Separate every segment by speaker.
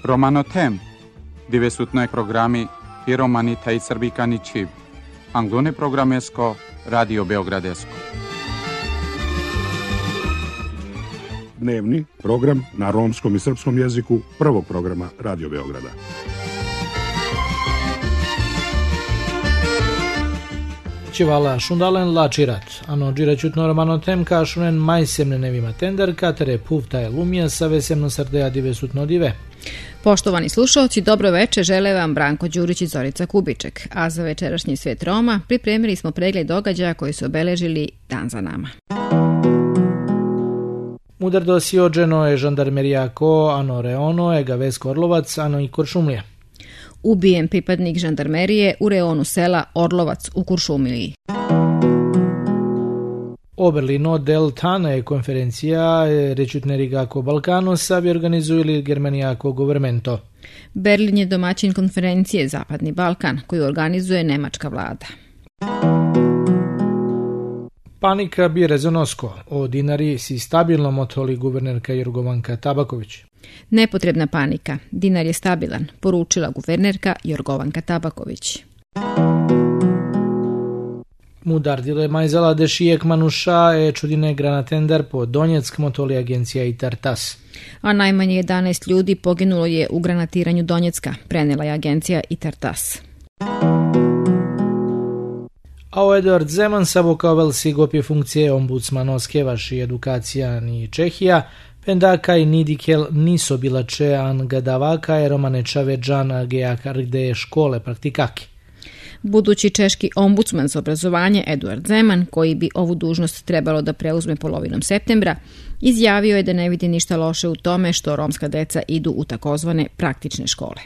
Speaker 1: Romanotem, divesutnoj programi i romani taj srbikani čib. Anglone programesko, Radio Beogradesko.
Speaker 2: Dnevni program na romskom i srpskom jeziku prvog programa Radio Beograda.
Speaker 3: Čivala šundalen lačirat, ano džiraćutno romanotem kašunen majsemne nevima tender, katere puvtaje lumija sa vesemno srdea divesutno dive.
Speaker 4: Poštovani slušalci, dobro veče, žele vam Branko Đurić i Zorica Kubiček, a za večerašnji Svet Roma pripremili smo pregled događaja koji su obeležili dan za nama.
Speaker 3: Udardo si ođeno je žandarmerijako, ano reono je Gavesko Orlovac, ano i Kuršumlija.
Speaker 4: Ubijen pripadnik žandarmerije u reonu sela Orlovac u Kuršumliji.
Speaker 3: Oberlino del Tana je konferencija rečutnerigako Balkano savi organizujili Germanijako governmento.
Speaker 4: Berlin je domaćin konferencije Zapadni Balkan koju organizuje nemačka vlada.
Speaker 3: Panika bi rezonosko, o dinari si stabilno motoli guvernerka Jorgovanka Tabaković.
Speaker 4: Nepotrebna panika, dinar je stabilan, poručila guvernerka Jorgovanka Tabaković.
Speaker 3: Mudardile majzala dešijek manuša je čudine granatender po Donjeck motoli agencija i Tartas.
Speaker 4: A najmanje 11 ljudi poginulo je u granatiranju Donjecka, prenela je agencija i Tartas.
Speaker 3: A Eduard Zeman savokavel si gopje funkcije ombudsmanovske vaši edukacija ni Čehija, pendaka i nidikel niso bilače an gadavaka je romanečave džana gejakarde škole praktikaki.
Speaker 4: Budući češki ombudsman za obrazovanje Eduard Zeman, koji bi ovu dužnost trebalo da preuzme polovinom septembra, izjavio je da ne vidi ništa loše u tome što romska deca idu u takozvane praktične škole.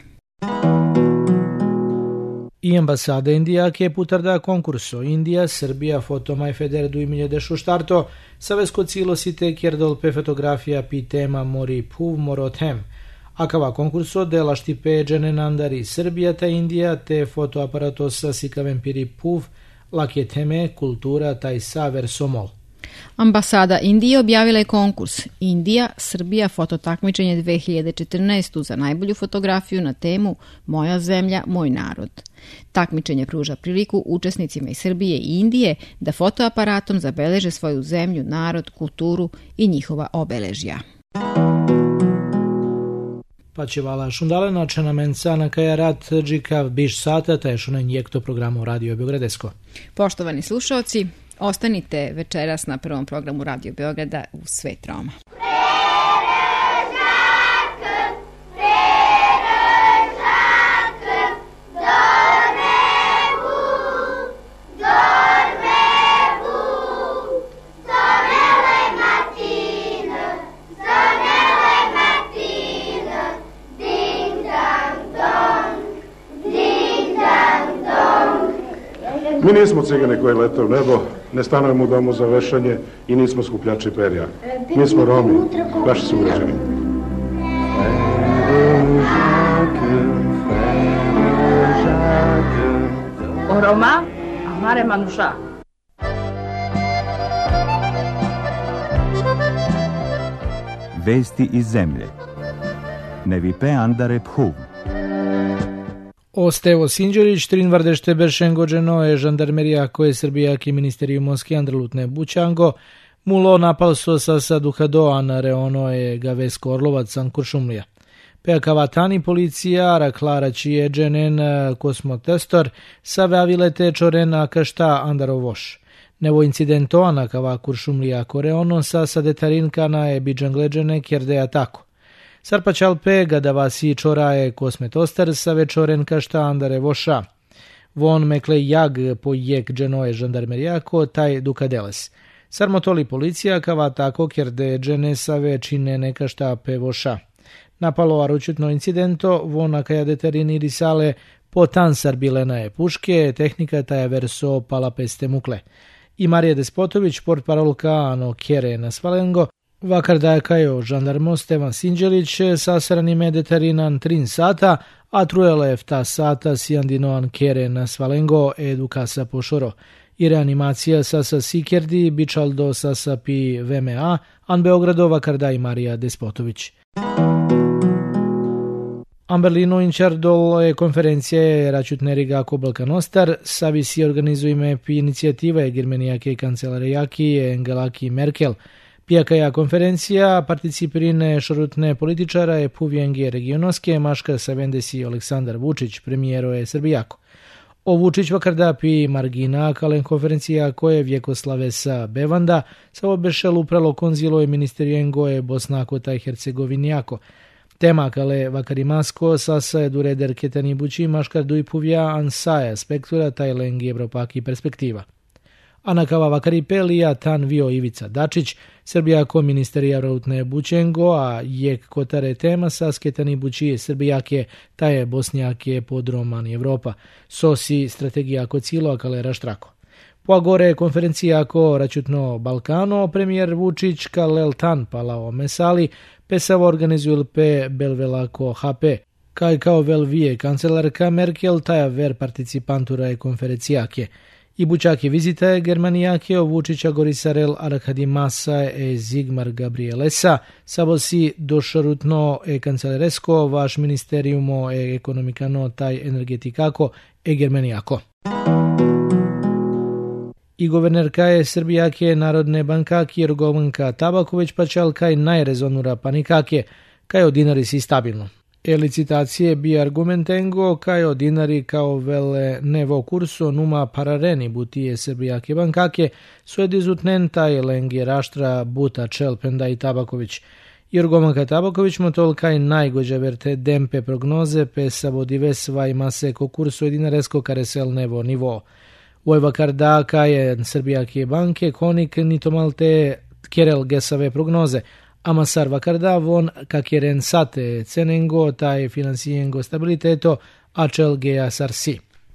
Speaker 3: I ambasada Indijake putarda konkurso Indija, Srbija, fotomaj federdu imenje dešu štarto, savesko cilo si te kjerdolpe fotografija pi tema mori puv morotem. Akava konkurso dela štipe dženenandari Srbija ta Indija te fotoaparatosa sikavem piri puv, lakje teme, kultura taj saver somol.
Speaker 4: Ambasada Indije objavila je konkurs Indija, Srbija fototakmičenje 2014 za najbolju fotografiju na temu Moja zemlja, moj narod. Takmičenje pruža priliku učesnicima iz Srbije i Indije da fotoaparatom zabeleže svoju zemlju, narod, kulturu i njihova obeležja.
Speaker 3: Pa će vala šundalena čenamenca na kaja rat džikav biš sata taj šunen jekto programu Radio Beogradesko.
Speaker 4: Poštovani slušalci, ostanite večeras na prvom programu Radio Beograda u Svet Roma.
Speaker 2: Mi nismo cigane koji lete u nebo, ne stanujemo u domu za vešanje i nismo skupljači perja. Mi smo Romi, vaši sugrađani.
Speaker 5: O Roma, amare manuša.
Speaker 6: Vesti iz zemlje. Nevipe andare phuv.
Speaker 3: Ostevo Sinđorić, Trinvardešte Beršengođeno je žandarmerija koje Srbijaki ministeriju Moski Andrelutne Bućango, mulo napalso sa duhadoan reono je Gavesko Orlovac san Kuršumlija. Peakavatani policija raklara čije dženen kosmotestor savavile čoren akašta andarovoš. Nevo incidento anakava Kuršumlija koreono sa detarinkana je biđangleđene kjerde atako. Sarpačalpe gadavasi čoraje kosmetoster sa večoren kašta andare voša. Von mekle jag po jek dženoje žandarmerijako taj dukadeles. Sarmotoli policija kava tako kjerde džene sa večine nekašta pe voša. Napalo aručutno incidento, vona kaja deterini risale potan sarbilena je puške, tehnika taja verso palapeste mukle. I Marija Despotović, portparolka ano kjere na Svalengo, vakardajkajo žandarmo Stevan Sinđelić sasranime deterinan 3 sata, a truelev ta sata sijandinoan kjere na Svalengo edukasa pošoro. I reanimacija sasa Sikerdi, bičaldo sasa pi VMA, an Beogradova kardaj Marija Despotović. Berlinu inčardol konferencije račutneriga ako Balkanostar, savi si organizujme pi inicijative Germanijake kancelarejaki Engelaki Merkel. Pijakaja konferencija participirine šorutne političara je puvjengi regionoske maška savendesi Aleksandar Vučić, premijero je Srbijako. O Vučić vakarda pi margina kalen konferencija koje Vjekoslave sa Bevanda sa obešel upralo konzilo je ministerijengo je Bosnako taj Hercegovinjako. Tema kale vakarimasko sasa edureder ketani buči maškar duj puvja ansaja spektura taj lengi Evropaki perspektiva. Anakava vakaripelija tan vio Ivica Dačić, Srbijako ministerija rautne bučengo, a jek kotare tema sa sketani buči Srbijake, taje Bosnjake podroman Evropa. Sosi strategija ako cilo, kale raštrako. Po gore konferencija ako račutno Balkano, premijer Vučić kalel tan palao mesali, pesavo organizuju pe belvelako HP. Kaj kao velvije kancelarka Merkel, taja ver participantura je konferencijake. I bučake vizite Germanijake o Vučića Gorisarel Arkadimasa e Zigmar Gabrielesa, savosi došarutno e kanceleresko vaš ministeriumo e ekonomikano taj energetikako e Germanijako. I guvernerka je Srbijake Narodne bankake Jorgovanka Tabaković pačal kaj najrezonura panikake, kaj o dinari si stabilno. Licitacije bi argumentengo kaj o dinari kao vele nevo kurso numa parareni butije Srbijake bankake su edizutnen taj lengi raštra buta čel pendaj Tabaković. Jorgovanka Tabaković motol kaj najgođa verte dempe prognoze pe savodive svaj mase ko kurso dinaresko karesel nevo nivo. Ujva karda kaj Srbijake banke konik nitomalte kerel gesave prognoze, Amasar vakarda von kakeren sate cenengo taj finansijengo stabiliteto acel gea sarsi.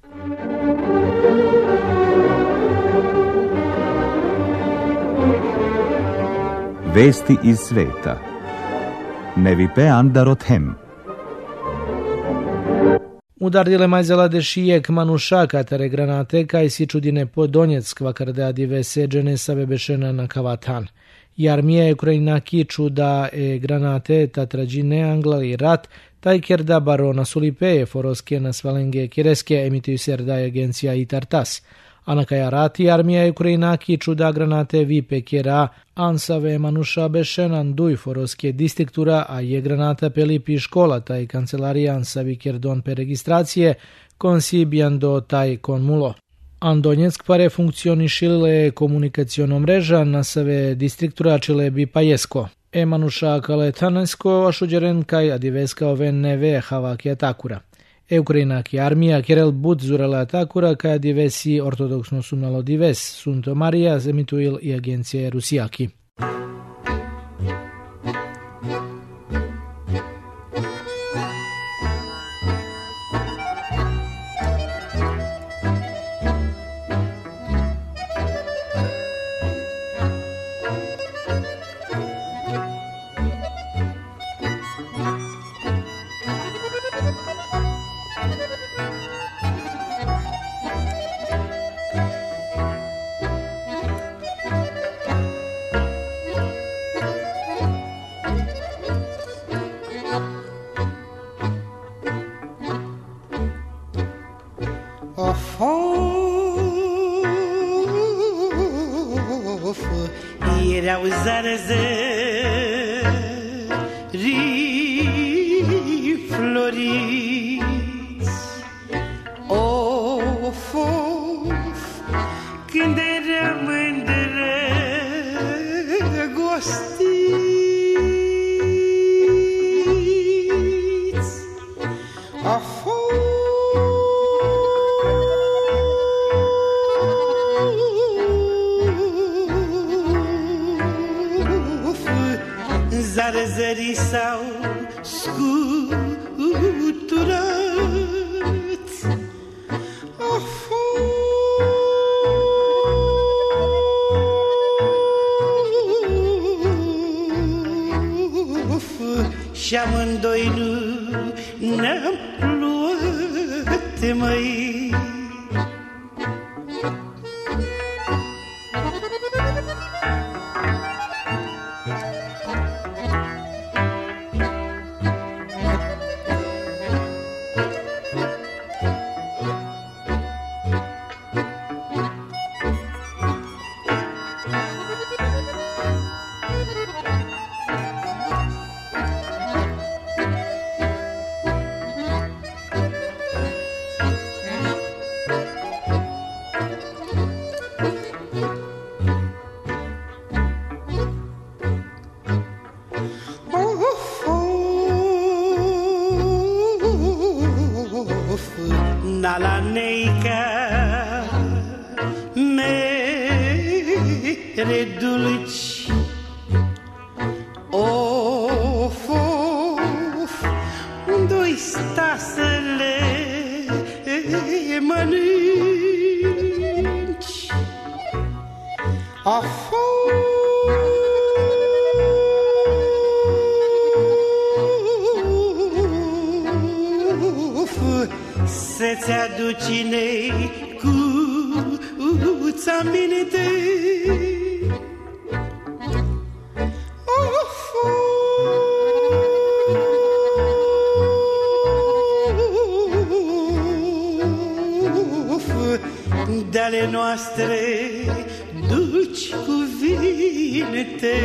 Speaker 6: Vesti iz sveta. Nevi pe andarot hem.
Speaker 3: Udardile majzela dešijek manuša katare granate kaj si čudine po Donjeck vakarda dive seđene save bešena na kavatan. I armija Ukrajina kiču da granate tatrađine anglali rat, taj kerda barona sulipeje foroske na svalenge kireske emituju serdaj agencija i tartas. A na kaja rati armija Ukrajina kiču da granate vipe kera ansave manuša bešenan duj foroske distriktura, a je granata pelipi škola taj kancelarija ansavi kerdon pe registracije konsibijan do taj konmulo. Donjeck pare funkcionišile komunikacijono mreža na save distriktura čile bi pajesko. Manuša kale tanesko ašuđeren kaj adiveska ove neve havake atakura. Ukrajina ki armija kerel bud zurele atakura kaj adivesi ortodoksno sunalo dives sunto Marija zemituil i agencije Rusijaki.
Speaker 7: Era o zarazeri floriți. Of, of, când eram îndrăgostiți. Of, zarazării s-au scuturat. Of, of, și amândoi nu ne-am luat, măi. ți-aducine cu-ța minte. De-ale noastre dulci cuvinte.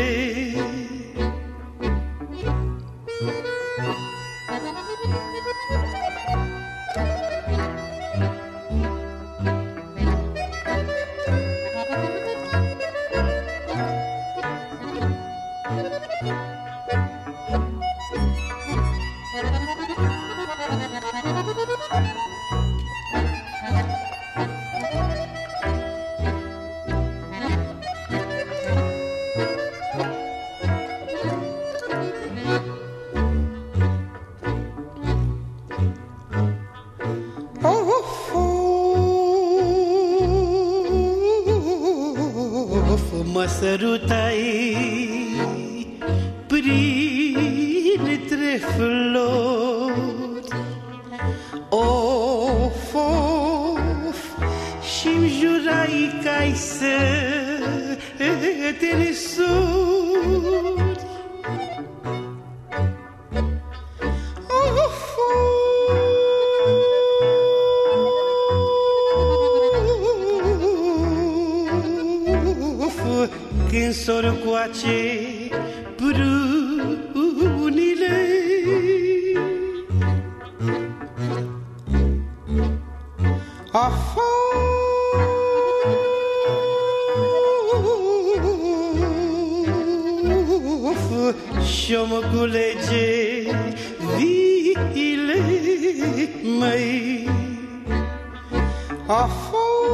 Speaker 7: Mă sărutai printre flori, of, of, și-mi jurai că-ai să te resori. Când s-or coace prunile, afa, și-o mă culege viile măi, afa.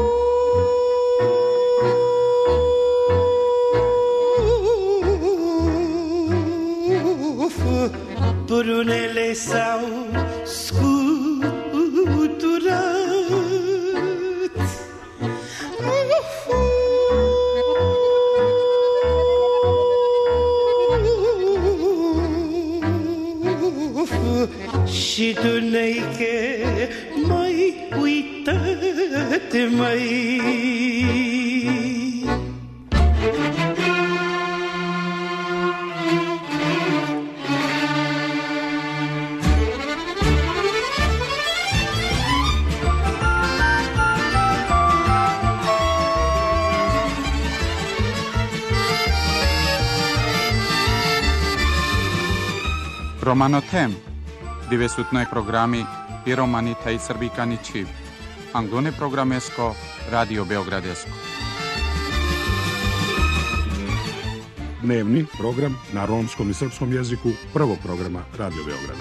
Speaker 7: Prunele s-au scuturat, și tu n-ai că mai uitat mai.
Speaker 1: Romanotem, divesutnoj programi i romanita i srbikani čib. Anglone programesko, Radio Beogradesko.
Speaker 2: Dnevni program na romskom i srpskom jeziku prvog programa Radio Beograda.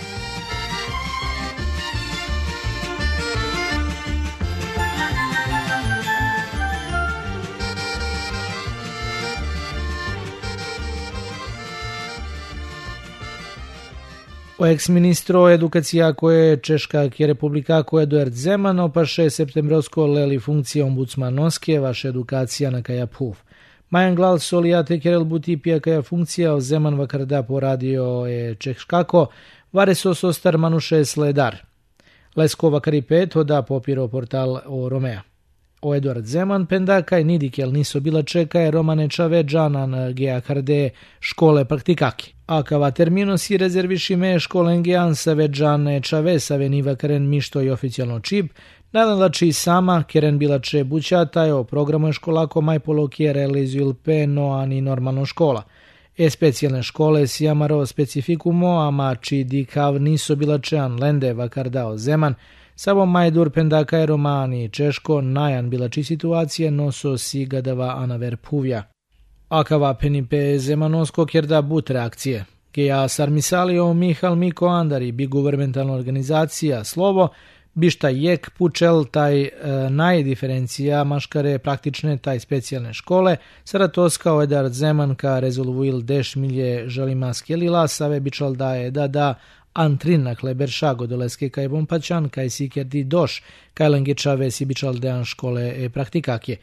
Speaker 3: O ex-ministro edukacija koje Češka republika koje Eduard Zeman opaše septembrovsko leli funkcije ombudsmanoske vaše edukacija na kaja puf. Majan glal solijate kerel butipija kaja funkcija o Zeman vakarda poradio je Češkako, vare sostar manuše sledar. Lesko vakari pet oda popiro portal o Romea. O Eduard Zeman penda kaj nidikel niso bila čeka je Romane Čave džanan gea karde škole praktikaki. A kava termino si rezervišime školen gean save džane Čave save niva karen mišto i oficijalno čip, nadalači sama keren bila če bućata o programu školako majpolo kje realizuju peno ani normalno škola. Specijalne škole si amaro specifikumo, ama či dikav niso bila čean lende vakardao Zeman, samo majdur pendaka je Romani Češko najan bila či situacije noso si gadava anaver puvja. Akava penipe Zemanosko kjerda but reakcije. Geja sarmisalio Mihal Miko Andari bi governmentalna organizacija slovo bišta jek pučel taj najdiferencija maškare praktične taj specijalne škole, saratoska o Eduard Zeman ka rezolvuil deš milje želima skelila, save bičal da je da antrin na kleberša godoleske kaj bompačan kaj si kerdi doš kaj lengečave si bičal dean škole praktikakje.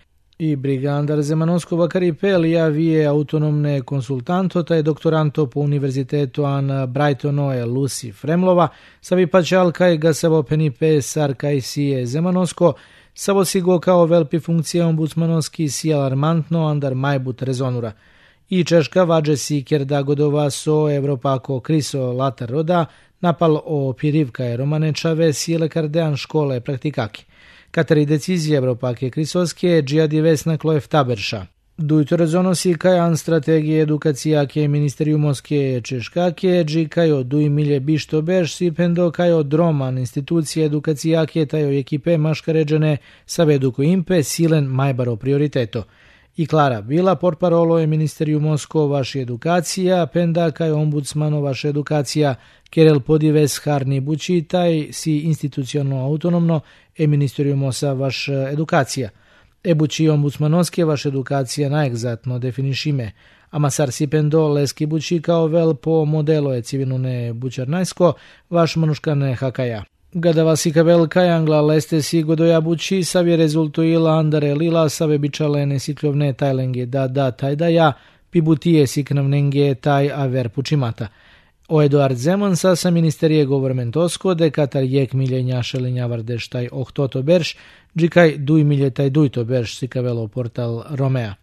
Speaker 3: I brigandar Zemanonsko Vakaripel javije autonomne konsultanto taj doktoranto po univerzitetu an Brightono je Lucy Fremlova, savi pačal kaj ga savo penipe sar kaj sije Zemanonsko, savo sigo kao velpi funkcije ombudsmanovski si alarmantno andar majbut rezonura. I Češka vađe si kjer da godova so Evropako kriso latar roda, napal o pirivka je romanečave si lekardean škole praktikaki. Kateri decizije Evropake krisoske džijadi vesna klojev taberša. Dujto rezonosi kajan strategije edukacijake ministeriumoske Češkake, dži kajo duj milje bišto beš si pendo kajo droman institucije edukacijake tajo ekipe maškaređene saveduko impe silen majbaro prioriteto. I Klara bila portparolo je ministeriumosko vaši edukacija, penda kajo ombudsmano vaša edukacija, kerel podives harni buči taj si institucionalno autonomno e ministeriumosa vaš edukacija. Buči ombudsmanoske vaš edukacija najegzatno definišime, ama sar si pendo leski buči kao vel po modelo je civilune bučarnajsko, vaš manuškane hakaja. Gada vas ika velika angla leste si godoja buči, savi rezultuila andare lila, save bičalene sikljovne tajlenge da tajdaja, pibutije siknavnenge taj aver pučimata. O Eduard Zeman sa ministerije governmentosko de katar jek miljenja šelinja vardeš taj ohtoto berš, džikaj duj milje taj dujto berš sikavelo portal Romea.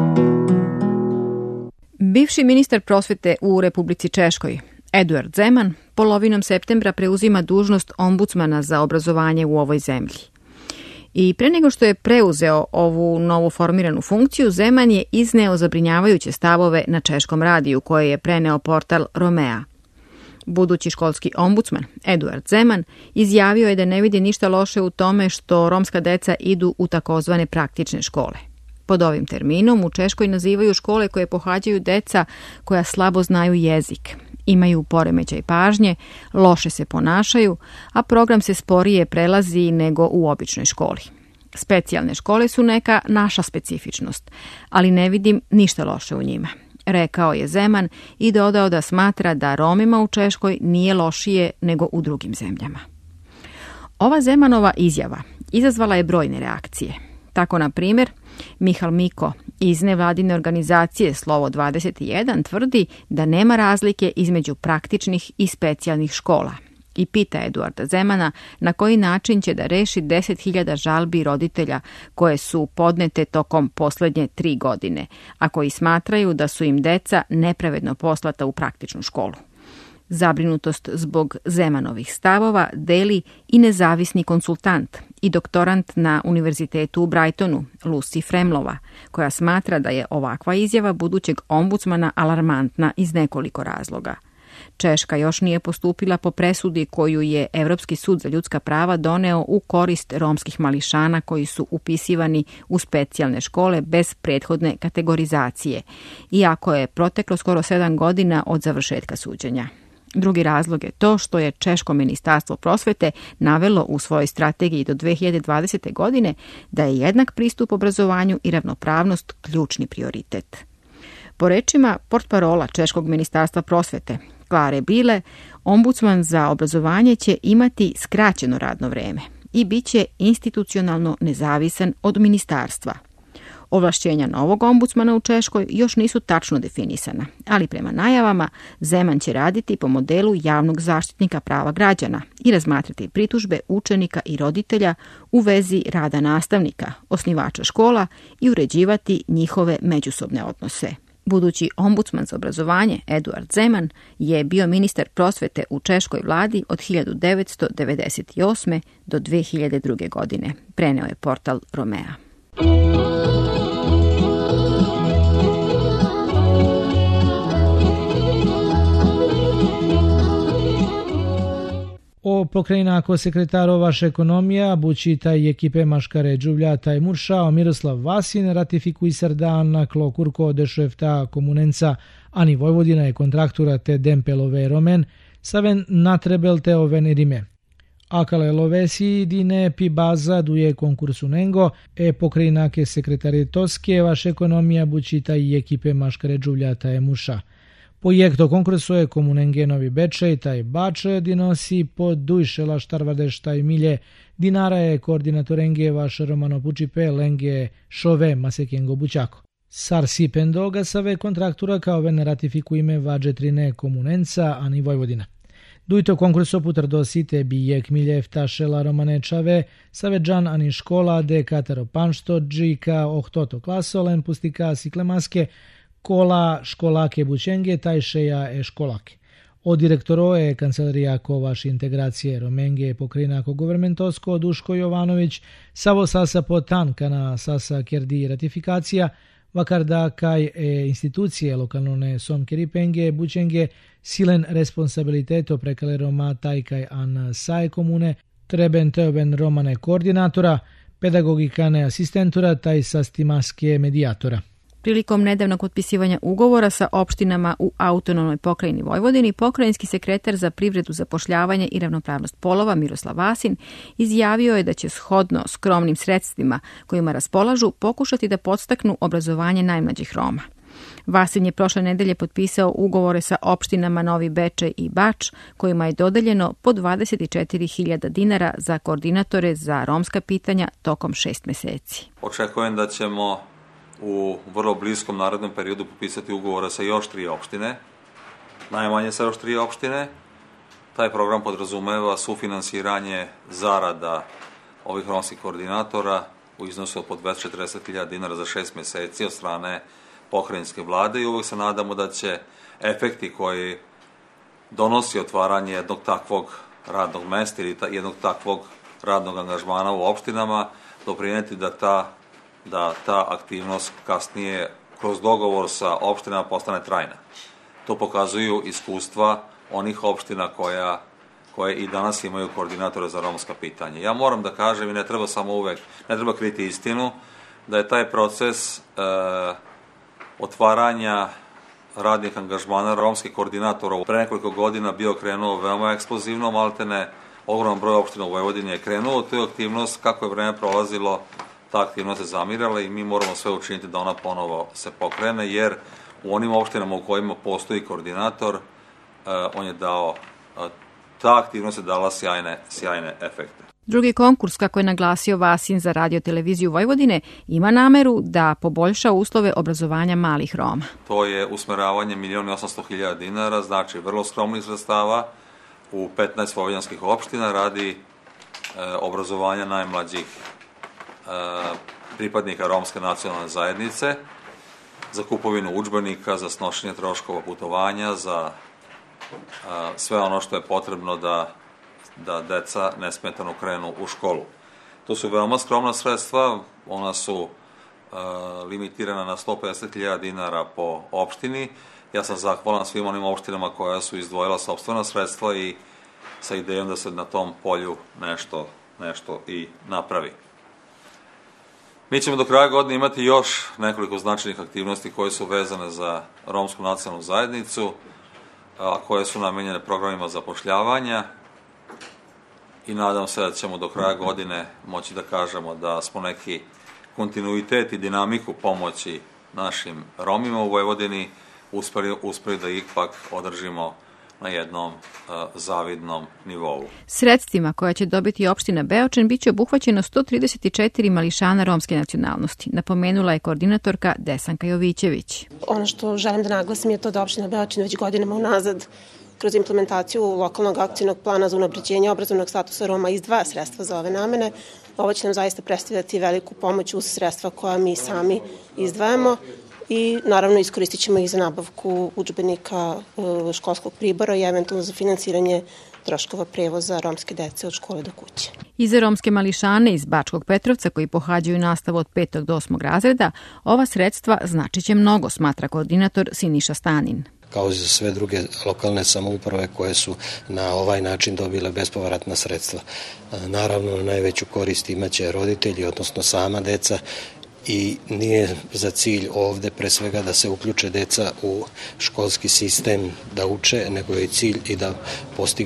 Speaker 4: Bivši ministar prosvete u Republici Češkoj, Eduard Zeman, polovinom septembra preuzima dužnost ombudsmana za obrazovanje u ovoj zemlji. I pre nego što je preuzeo ovu novu formiranu funkciju, Zeman je izneo zabrinjavajuće stavove na češkom radiju koje je preneo portal Romea. Budući školski ombudsman Eduard Zeman izjavio je da ne vidi ništa loše u tome što romska deca idu u takozvane praktične škole. Pod ovim terminom u Češkoj nazivaju škole koje pohađaju deca koja slabo znaju jezik, imaju poremećaj pažnje, loše se ponašaju, a program se sporije prelazi nego u običnoj školi. Specijalne škole su neka naša specifičnost, ali ne vidim ništa loše u njima, rekao je Zeman i dodao da smatra da Romima u Češkoj nije lošije nego u drugim zemljama. Ova Zemanova izjava izazvala je brojne reakcije. Tako, na primjer, Mihal Miko iz nevladine organizacije Slovo 21 tvrdi da nema razlike između praktičnih i specijalnih škola i pita Eduarda Zemana na koji način će da reši 10.000 žalbi roditelja koje su podnete tokom posljednje 3 godine, a koji smatraju da su im deca nepravedno poslata u praktičnu školu. Zabrinutost zbog Zemanovih stavova deli i nezavisni konsultant i doktorant na univerzitetu u Brightonu, Lucy Fremlova, koja smatra da je ovakva izjava budućeg ombudsmana alarmantna iz nekoliko razloga. Češka još nije postupila po presudi koju je Evropski sud za ljudska prava doneo u korist romskih mališana koji su upisivani u specijalne škole bez prethodne kategorizacije, iako je proteklo skoro 7 godina od završetka suđenja. Drugi razlog je to što je Češko ministarstvo prosvete navelo u svojoj strategiji do 2020. godine da je jednak pristup obrazovanju i ravnopravnost ključni prioritet. Po rečima portparola Češkog ministarstva prosvete, Klare Bile, ombudsman za obrazovanje će imati skraćeno radno vreme i bit će institucionalno nezavisan od ministarstva. Ovlašćenja novog ombudsmana u Češkoj još nisu tačno definisana, ali prema najavama Zeman će raditi po modelu javnog zaštitnika prava građana i razmatrati pritužbe učenika i roditelja u vezi rada nastavnika, osnivača škola i uređivati njihove međusobne odnose. Budući ombudsman za obrazovanje Eduard Zeman je bio ministar prosvete u češkoj vladi od 1998. do 2002. godine, preneo je portal Romea.
Speaker 3: O pokrajinako sekretaro vaš ekonomija, buči taj ekipe maškare Đuvlja taj Murša, Miroslav Vasin ratifikuj serdan na klokurko dešefta komunenca, ani Vojvodina je kontraktura te dempelove romen, saven natrebel te oven rime. Akale lovesi dine pi baza duje konkursu nengo, pokrajinake sekretari toske vaš ekonomija buči taj ekipe maškare Đuvlja taj Murša. Projekto konkursu je Komunenge Novi Bečej, taj Bač, dinosi pod dujšela štarvadeš taj milje, dinara je koordinatorenge vaš Romano Pučipe, lenge šove masekengo bučako. Sarsi pendoga save kontraktura kao ven ratifikujme vađetrine Komunenca, ani Vojvodina. Dujto konkurso putar site bijek miljev tašela romanečave, saveđan ani škola de katero panšto, džika ohtoto klasolen, pustika siklemaske, kola školake bučenge, tajšeja školake. O direktoro je kancelarija vaš integracije Romenge pokrinako governmentosko Duško Jovanović, savo sasa potanka na sasa kerdi ratifikacija, vakar da kaj institucije lokalne somkeri penge bučenge silen responsabiliteto prekale Roma taj kaj an saje komune, treben teoben Romane koordinatora, pedagogikane asistentora taj sastimaske medijatora.
Speaker 4: Prilikom nedavnog potpisivanja ugovora sa opštinama u autonomnoj pokrajini Vojvodini, pokrajinski sekretar za privredu, zapošljavanje i ravnopravnost polova Miroslav Vasin izjavio je da će shodno skromnim sredstvima kojima raspolažu pokušati da podstaknu obrazovanje najmlađih Roma. Vasin je prošle nedelje potpisao ugovore sa opštinama Novi Bečej i Bač, kojima je dodeljeno po 24.000 dinara za koordinatore za romska pitanja tokom 6 meseci.
Speaker 8: Očekujem da ćemo u vrlo bliskom narednom periodu potpisati ugovore sa još 3 opštine, najmanje sa još 3 opštine. Taj program podrazumeva sufinansiranje zarada ovih romskih koordinatora u iznosu od po 240.000 dinara za 6 meseci od strane pokrajinske vlade i uvek se nadamo da će efekti koji donosi otvaranje jednog takvog radnog mesta ili jednog takvog radnog angažmana u opštinama doprineti da ta aktivnost kasnije kroz dogovor sa opštinama postane trajna. To pokazuju iskustva onih opština koje i danas imaju koordinatore za romska pitanja. Ja moram da kažem i ne treba kriti istinu, da je taj proces otvaranja radnih angažmana romskih koordinatora pre nekoliko godina bio krenuo veoma eksplozivno, maltene ogroman broj opština u Vojvodini je krenuo tu aktivnost, kako je vreme prolazilo, ta aktivnost se zamirala i mi moramo sve učiniti da ona ponovo se pokrene, jer u onim opštinama u kojima postoji koordinator, ta aktivnost je dala sjajne efekte.
Speaker 4: Drugi konkurs, kako je naglasio Vasin za Radio televiziju Vojvodine, ima nameru da poboljša uslove obrazovanja malih Roma.
Speaker 8: To je usmeravanje 1.800.000 dinara, znači vrlo skromnih sredstava u 15 vojvođanskih opština radi obrazovanja najmlađih pripadnika romske nacionalne zajednice, za kupovinu udžbenika, za snošenje troškova putovanja, za sve ono što je potrebno da deca nesmetano krenu u školu. To su veoma skromna sredstva, ona su limitirana na 150.000 dinara po opštini. Ja sam zahvalan svim onim opštinama koja su izdvojila sopstvena sredstva i sa idejom da se na tom polju nešto i napravi. Mi ćemo do kraja godine imati još nekoliko značajnih aktivnosti koje su vezane za romsku nacionalnu zajednicu, a koje su namenjene programima zapošljavanja i nadam se da ćemo do kraja godine moći da kažemo da smo neki kontinuitet i dinamiku pomoći našim Romima u Vojvodini uspeli da ipak održimo na jednom zavidnom nivou.
Speaker 4: Sredstvima koja će dobiti opština Beočin biće obuhvaćeno 134 mališana romske nacionalnosti, napomenula je koordinatorka Desanka Jovićević.
Speaker 9: Ono što želim da naglasim je to da opština Beočin već godinama unazad kroz implementaciju lokalnog akcijnog plana za unapređenje obrazovnog statusa Roma izdvaja sredstva za ove namene. Ovo će nam zaista predstavljati veliku pomoć uz sredstva koja mi sami izdvajamo i naravno iskoristit ćemo ih za nabavku udžbenika, školskog pribora i eventualno za finansiranje troškova prevoza romske dece od škole do kuće.
Speaker 4: I za romske mališane iz Bačkog Petrovca koji pohađaju nastavu od 5. do 8. razreda, ova sredstva značiće mnogo, smatra koordinator Siniša Stanin.
Speaker 10: Kao i za sve druge lokalne samouprave koje su na ovaj način dobile bespovratna sredstva. Naravno, najveću korist imaće roditelji, odnosno sama deca, i nije za cilj ovde pre svega da se uključe deca u školski sistem da uče, nego je cilj i da postignu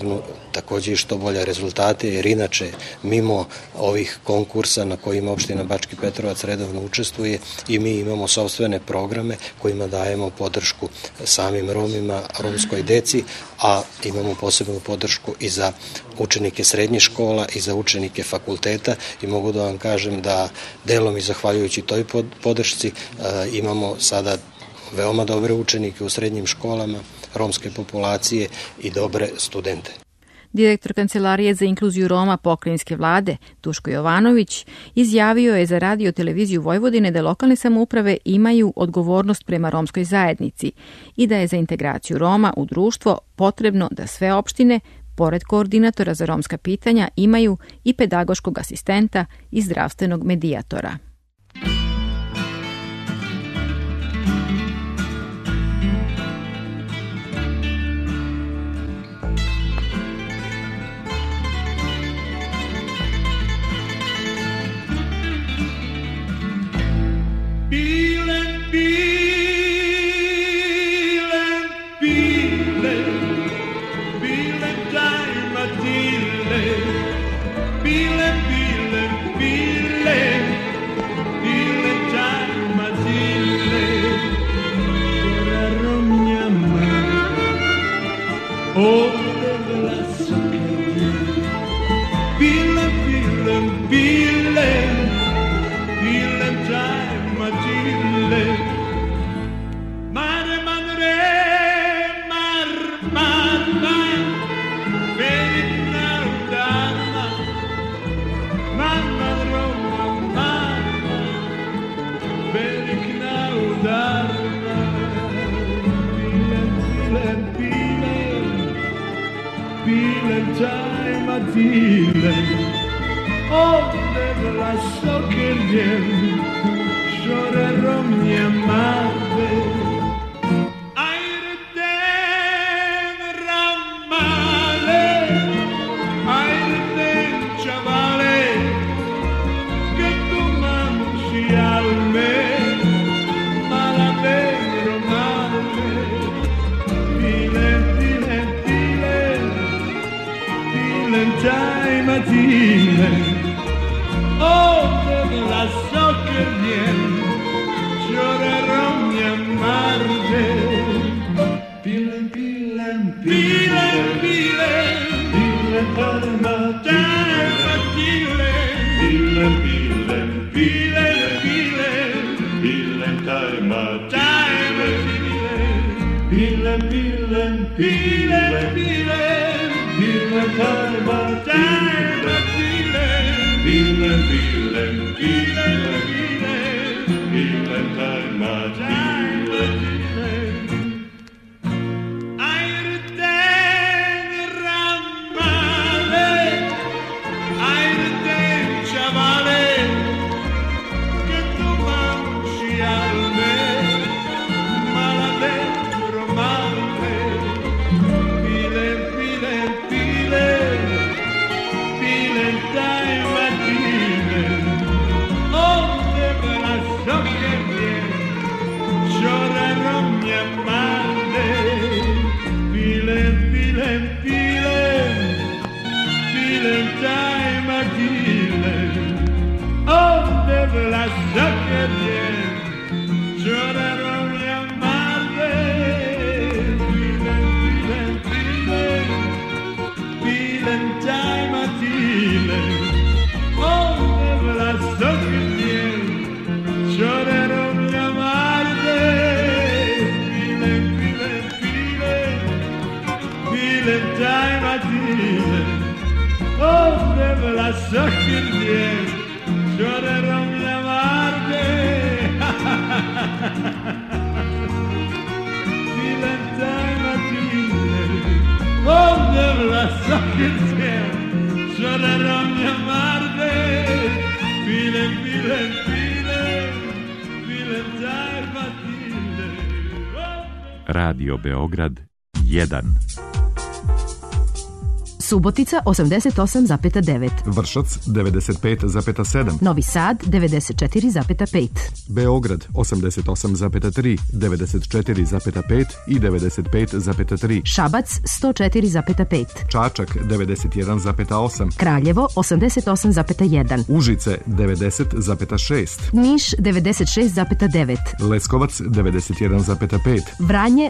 Speaker 10: takođe i što bolje rezultate, jer inače mimo ovih konkursa na kojima opština Bački Petrovac redovno učestvuje i mi imamo sopstvene programe kojima dajemo podršku samim Romima, romskoj deci, a imamo posebnu podršku i za učenike srednjih škola i za učenike fakulteta i mogu da vam kažem da delom i zahvaljujući toj podršci imamo sada veoma dobre učenike u srednjim školama, romske populacije i dobre studente.
Speaker 4: Direktor Kancelarije za inkluziju Roma pokrajinske vlade, Duško Jovanović, izjavio je za Radio televiziju Vojvodine da lokalne samouprave imaju odgovornost prema romskoj zajednici i da je za integraciju Roma u društvo potrebno da sve opštine, pored koordinatora za romska pitanja, imaju i pedagoškog asistenta i zdravstvenog medijatora.
Speaker 6: Radio Beograd 1.
Speaker 11: Subotica 88,9,
Speaker 12: Vršac 95,7,
Speaker 11: Novi Sad 94,5,
Speaker 12: Beograd 88,3, 94,5 i 95,3,
Speaker 11: Šabac 104,5,
Speaker 12: Čačak 91,8,
Speaker 11: Kraljevo 88,1,
Speaker 12: Užice 90,6,
Speaker 11: Niš 96,9,
Speaker 12: Leskovac 91,5,
Speaker 11: Vranje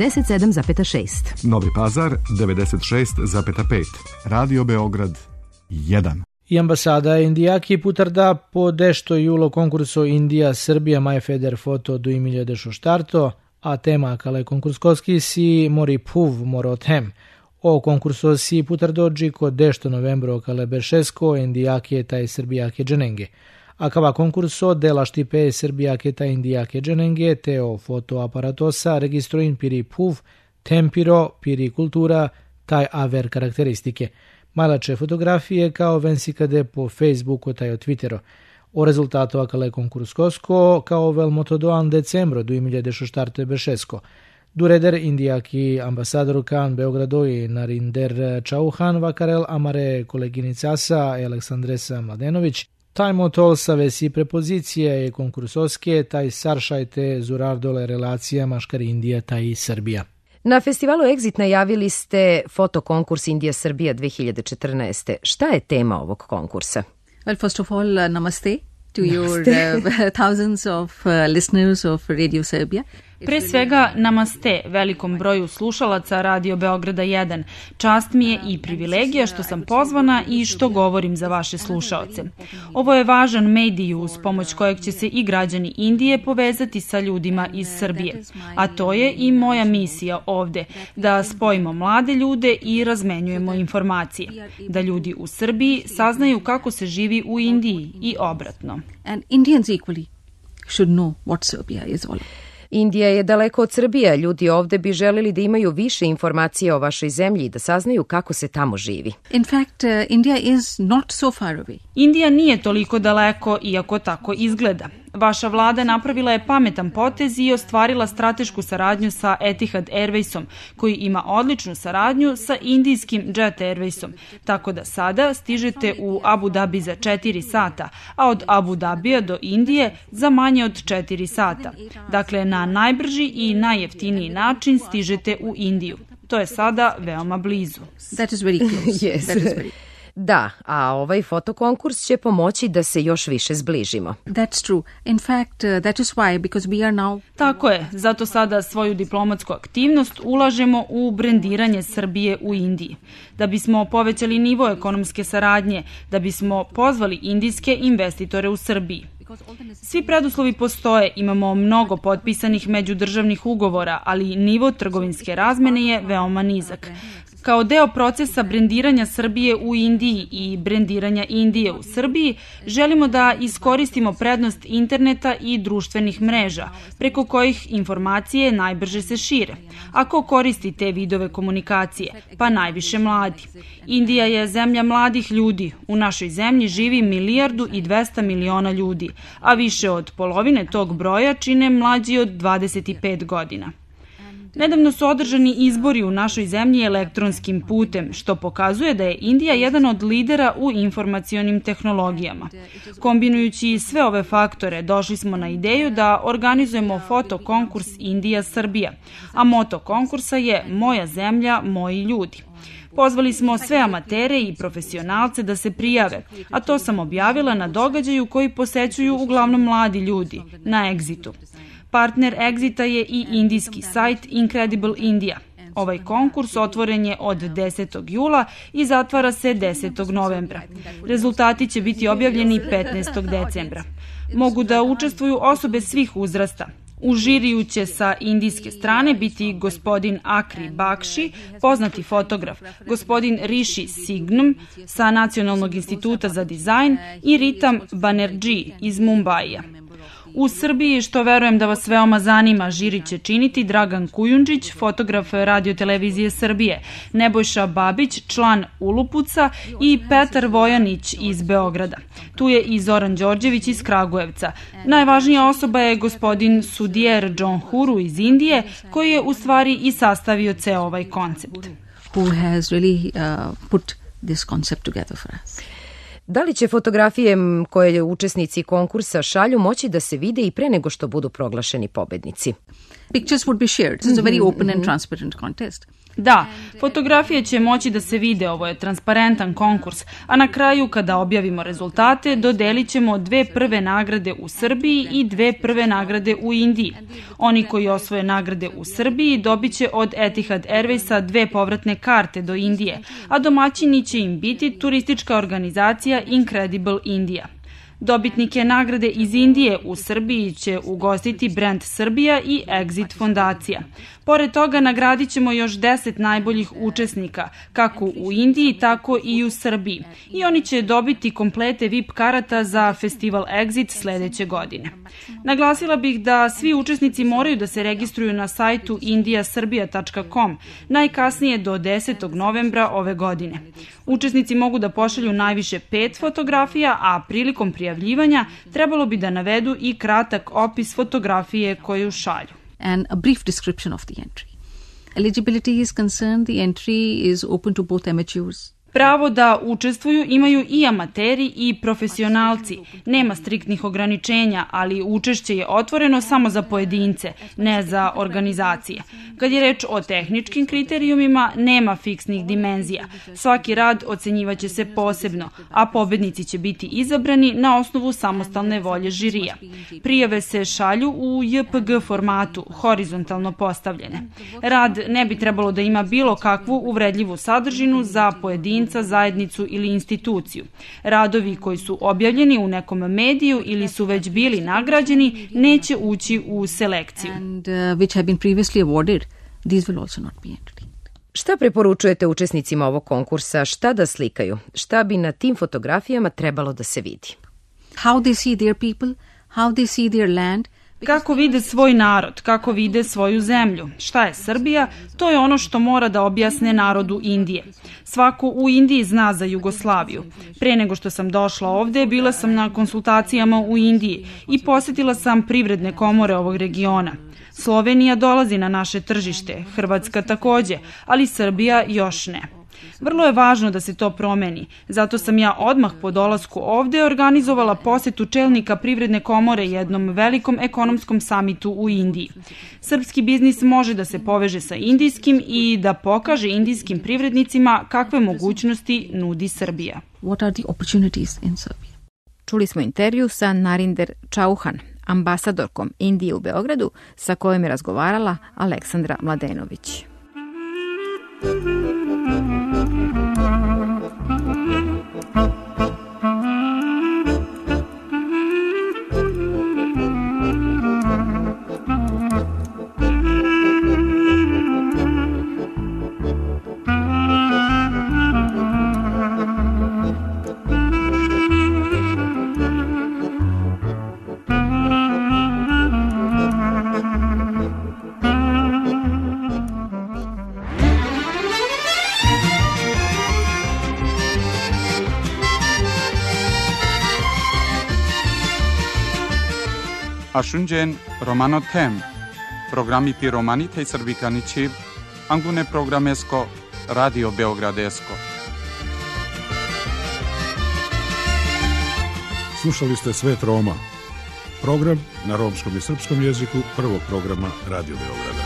Speaker 11: 87,6,
Speaker 12: Novi Pazar 96,5, Radio Beograd 1.
Speaker 3: I ambasada Indijaki putarda po dešto julo konkurso Indija-Srbija Maj Feder foto 2016, a tema kale konkurskoski si mori puv morothem. O konkurso si putardođi ko dešto novembro kale beršesko Indijake taj Srbijake dženenge. A kava konkurso dela štipe Srbijake taj Indijake dženenge te o fotoaparatosa registroin piri puv, tempiro, piri kultura, taj aver karakteristike. Malače fotografije kao vensikade po Facebooku taj o Twitteru. O rezultatu akale konkurskosko kao velmotodoan decembro 2016 Dureder Indijaki ambasador kan Beogradoi Narinder Čauhan vakarel amare koleginicasa Aleksandresa Mladenović taj motol sa vesi prepozicije i konkursoske taj saršajte zurardole relacija maškari Indija taj Srbija.
Speaker 13: Na festivalu Exit najavili ste fotokonkurs Indija-Srbija 2014. Šta je tema ovog konkursa?
Speaker 14: Well, first of all, namaste to your thousands of listeners of Radio Serbia.
Speaker 15: Pre svega, namaste velikom broju slušalaca Radio Beograda 1. Čast mi je i privilegija što sam pozvana i što govorim za vaše slušaoce. Ovo je važan medij uz pomoć kojeg će se i građani Indije povezati sa ljudima iz Srbije. A to je i moja misija ovde, da spojimo mlade ljude i razmenjujemo informacije. Da ljudi u Srbiji saznaju kako se živi u Indiji i obratno.
Speaker 14: And Indians equally should know what Serbia is all about.
Speaker 13: Indija je daleko od Srbije, ljudi ovde bi želeli da imaju više informacija o vašoj zemlji i da saznaju kako se tamo živi.
Speaker 14: In fact, India is not so far away.
Speaker 15: Indija nije toliko daleko, iako tako izgleda. Vaša vlada napravila je pametan potez i ostvarila stratešku saradnju sa Etihad Airwaysom, koji ima odličnu saradnju sa indijskim Jet Airwaysom, tako da sada stižete u Abu Dhabi za 4 sata, a od Abu Dhabija do Indije za manje od 4 sata. Dakle, na najbrži i najjeftiniji način stižete u Indiju. To je sada veoma blizu.
Speaker 14: That is very close.
Speaker 13: Yes.
Speaker 14: That is very...
Speaker 13: Da, a ovaj fotokonkurs će pomoći da se još više zbližimo.
Speaker 14: That's true. In fact, that is why, because we are now...
Speaker 15: Tako je, zato sada svoju diplomatsku aktivnost ulažemo u brendiranje Srbije u Indiji. Da bismo povećali nivo ekonomske saradnje, da bismo pozvali indijske investitore u Srbiji. Svi preduslovi postoje, imamo mnogo potpisanih međudržavnih ugovora, ali nivo trgovinske razmene je veoma nizak. Kao deo procesa brendiranja Srbije u Indiji i brendiranja Indije u Srbiji, želimo da iskoristimo prednost interneta i društvenih mreža, preko kojih informacije najbrže se šire. Ako koristi te vidove komunikacije, pa najviše mladi. Indija je zemlja mladih ljudi. U našoj zemlji živi 1.200.000.000 ljudi, a više od polovine tog broja čine mlađi od 25 godina. Nedavno su održani izbori u našoj zemlji elektronskim putem, što pokazuje da je Indija jedan od lidera u informacionim tehnologijama. Kombinujući sve ove faktore, došli smo na ideju da organizujemo fotokonkurs Indija-Srbija, a moto konkursa je Moja zemlja, moji ljudi. Pozvali smo sve amatere i profesionalce da se prijave, a to sam objavila na događaju koji posećuju uglavnom mladi ljudi, na Exitu. Partner Exita je i indijski sajt Incredible India. Ovaj konkurs otvoren je od 10. jula i zatvara se 10. novembra. Rezultati će biti objavljeni 15. decembra. Mogu da učestvuju osobe svih uzrasta. U žiriju će sa indijske strane biti gospodin Akri Bakshi, poznati fotograf, gospodin Rishi Signum sa Nacionalnog instituta za dizajn i Ritam Banerjee iz Mumbaija. U Srbiji, što verujem da vas veoma zanima, žiri će činiti Dragan Kujundžić, fotograf Radio-televizije Srbije, Nebojša Babić, član Ulupuca i Petar Vojanić iz Beograda. Tu je i Zoran Đorđević iz Kragujevca. Najvažnija osoba je gospodin Sudhir John Huru iz Indije, koji je u stvari i sastavio ceo ovaj koncept.
Speaker 14: who has really put this concept together for us.
Speaker 13: Da li će fotografije koje učesnici konkursa šalju moći da se vide i pre nego što budu proglašeni pobednici?
Speaker 14: Pictures would be shared. This is a very open and transparent contest.
Speaker 15: Da, fotografije će moći da se vide, ovo je transparentan konkurs, a na kraju kada objavimo rezultate dodelit ćemo 2 prve nagrade u Srbiji i 2 prve nagrade u Indiji. Oni koji osvoje nagrade u Srbiji dobit će od Etihad Airwaysa 2 povratne karte do Indije, a domaćini će im biti turistička organizacija Incredible India. Dobitnike nagrade iz Indije u Srbiji će ugostiti brand Srbija i Exit fondacija. Pored toga nagradit ćemo još 10 najboljih učesnika, kako u Indiji, tako i u Srbiji. I oni će dobiti komplete VIP karata za festival Exit sledeće godine. Naglasila bih da svi učesnici moraju da se registruju na sajtu indiaserbia.com najkasnije do 10. novembra ove godine. Učesnici mogu da pošalju najviše 5 fotografija, a prilikom prijavljivanja trebalo bi da navedu i kratak opis fotografije koju šalju.
Speaker 14: And a brief description of the entry. Eligibility is concerned, the entry is open to both amateurs.
Speaker 15: Pravo da učestvuju imaju i amateri i profesionalci. Nema striktnih ograničenja, ali učešće je otvoreno samo za pojedince, ne za organizacije. Kad je reč o tehničkim kriterijumima, nema fiksnih dimenzija. Svaki rad ocenjivaće se posebno, a pobednici će biti izabrani na osnovu samostalne volje žirija. Prijave se šalju u JPG formatu, horizontalno postavljene. Rad ne bi trebalo da ima bilo kakvu uvredljivu sadržinu za pojedince, zajednicu ili instituciju. Radovi koji su objavljeni u nekom mediju ili su već bili nagrađeni neće ući u selekciju.
Speaker 14: And which have been previously awarded, these will also not be entered.
Speaker 13: Šta preporučujete učesnicima ovog konkursa? Šta da slikaju? Šta bi na tim fotografijama trebalo da se vidi?
Speaker 14: How they see their people, how they see their land.
Speaker 15: Kako vide svoj narod, kako vide svoju zemlju. Šta je Srbija? To je ono što mora da objasne narodu Indije. Svako u Indiji zna za Jugoslaviju. Pre nego što sam došla ovde, bila sam na konsultacijama u Indiji i posetila sam privredne komore ovog regiona. Slovenija dolazi na naše tržište, Hrvatska takođe, ali Srbija još ne. Vrlo je važno da se to promeni, zato sam ja odmah po dolasku ovde organizovala posetu čelnika privredne komore jednom velikom ekonomskom samitu u Indiji. Srpski biznis može da se poveže sa indijskim i da pokaže indijskim privrednicima kakve mogućnosti nudi Srbija.
Speaker 14: What are the opportunities in Serbia?
Speaker 4: Čuli smo intervju sa Narinder Čauhan, ambasadorkom Indije u Beogradu, sa kojom je razgovarala Aleksandra Mladenović.
Speaker 1: Ashunjen Romano Tem, programi piromani tej srbikanići, angune programesko, Radio Beogradesko.
Speaker 2: Slušali ste Svet Roma, program na romskom i srpskom jeziku prvog programa Radio Beograda.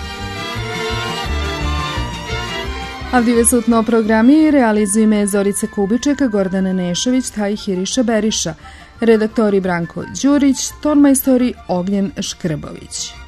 Speaker 16: Avdivesutno programi realizujeme Zorica Kubiček, Gordana Nešović, taj Hiriša Beriša, redaktori Branko Đurić, tonmajstori Ognjen Škrbović.